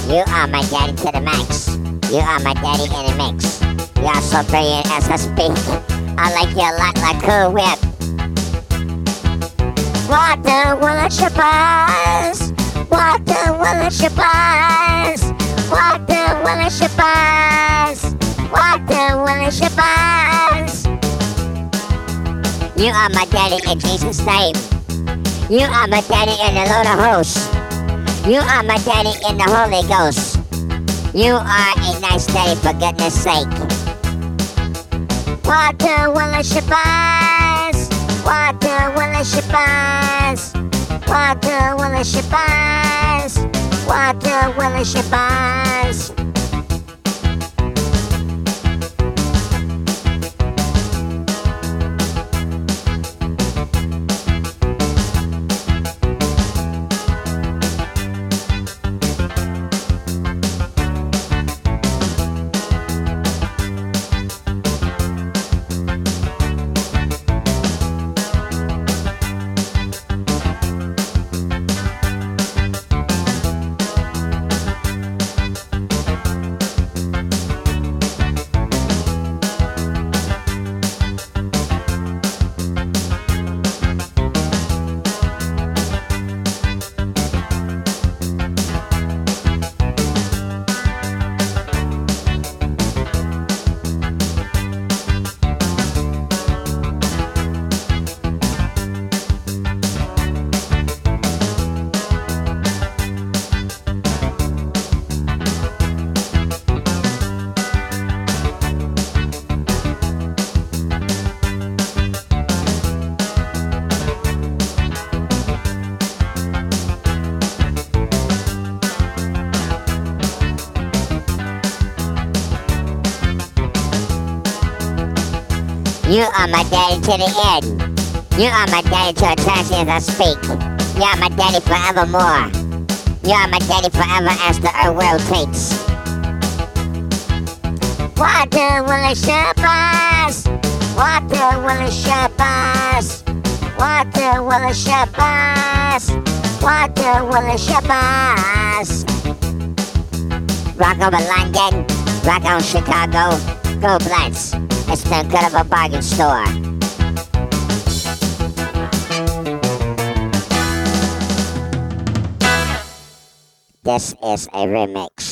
You are my daddy to the max. You are my daddy in the mix. You are so brilliant as I speak. I like you a lot like Cool Whip. Water worshippers. Water worshippers. Water worshippers. Water worshippers. You are my daddy in Jesus' name. You are my daddy in the Lord of hosts. You are my daddy in the Holy Ghost. You are a nice daddy for goodness sake. Water worshippers. Water worshippers. Water worshippers. Water worshippers. You are my daddy to the end. You are my daddy to eternity as I speak. You are my daddy forevermore. You are my daddy forever as the earth rotates. Water worshippers. Water worshippers. Water worshippers. Water worshippers. Rock over London. Rock on Chicago. Go Blitz. It's the good of a bargain store. This is a remix.